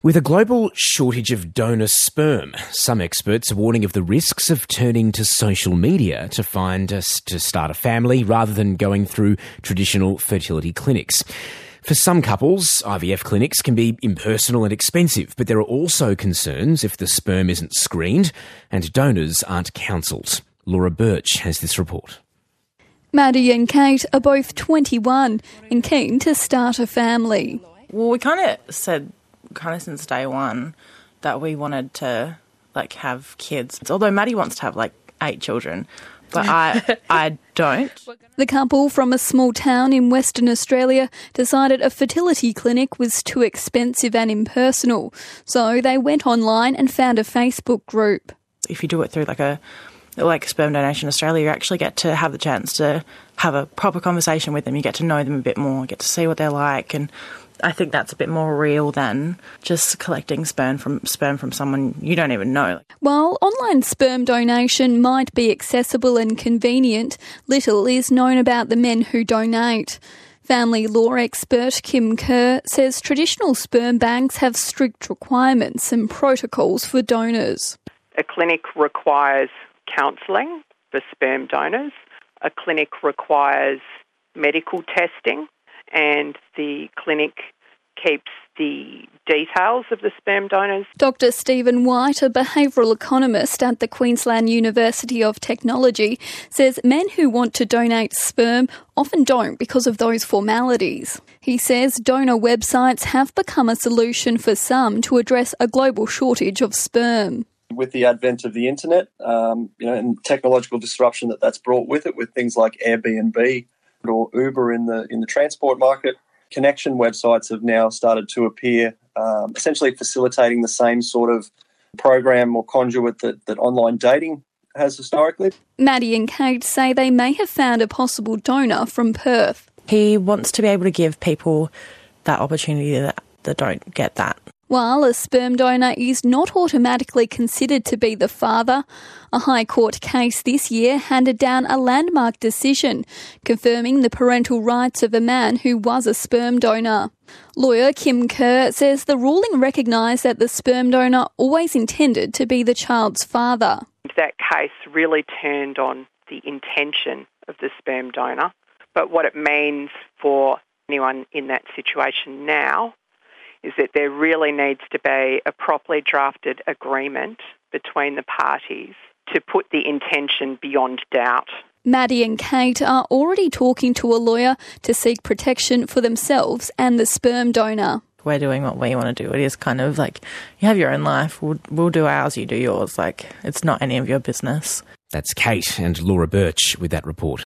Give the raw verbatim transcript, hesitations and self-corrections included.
With a global shortage of donor sperm, some experts are warning of the risks of turning to social media to find us to start a family rather than going through traditional fertility clinics. For some couples, I V F clinics can be impersonal and expensive, but there are also concerns if the sperm isn't screened and donors aren't counselled. Laura Birch has this report. Maddie and Kate are both twenty-one and keen to start a family. Well, we kind of said, kind of since day one, that we wanted to, like, have kids. Although Maddie wants to have, like, eight children, but I I don't. The couple from a small town in Western Australia decided a fertility clinic was too expensive and impersonal, so they went online and found a Facebook group. If you do it through, like, a like Sperm Donation Australia, you actually get to have the chance to have a proper conversation with them. You get to know them a bit more, get to see what they're like, and I think that's a bit more real than just collecting sperm from sperm from someone you don't even know. While online sperm donation might be accessible and convenient, little is known about the men who donate. Family law expert Kim Kerr says traditional sperm banks have strict requirements and protocols for donors. A clinic requires counselling for sperm donors. A clinic requires medical testing, and the clinic keeps the details of the sperm donors. Doctor Stephen White, a behavioural economist at the Queensland University of Technology, says men who want to donate sperm often don't because of those formalities. He says donor websites have become a solution for some to address a global shortage of sperm. With the advent of the internet, um, you know, and technological disruption that that's brought with it, with things like Airbnb or Uber in the in the transport market, connection websites have now started to appear, um, essentially facilitating the same sort of program or conduit that, that online dating has historically. Maddie and Kate say they may have found a possible donor from Perth. He wants to be able to give people that opportunity that, that don't get that. While a sperm donor is not automatically considered to be the father, a High Court case this year handed down a landmark decision confirming the parental rights of a man who was a sperm donor. Lawyer Kim Kerr says the ruling recognised that the sperm donor always intended to be the child's father. That case really turned on the intention of the sperm donor, but what it means for anyone in that situation now is that there really needs to be a properly drafted agreement between the parties to put the intention beyond doubt. Maddie and Kate are already talking to a lawyer to seek protection for themselves and the sperm donor. We're doing what we want to do. It is kind of like, you have your own life, we'll, we'll do ours, you do yours. Like, it's not any of your business. That's Kate and Laura Birch with that report.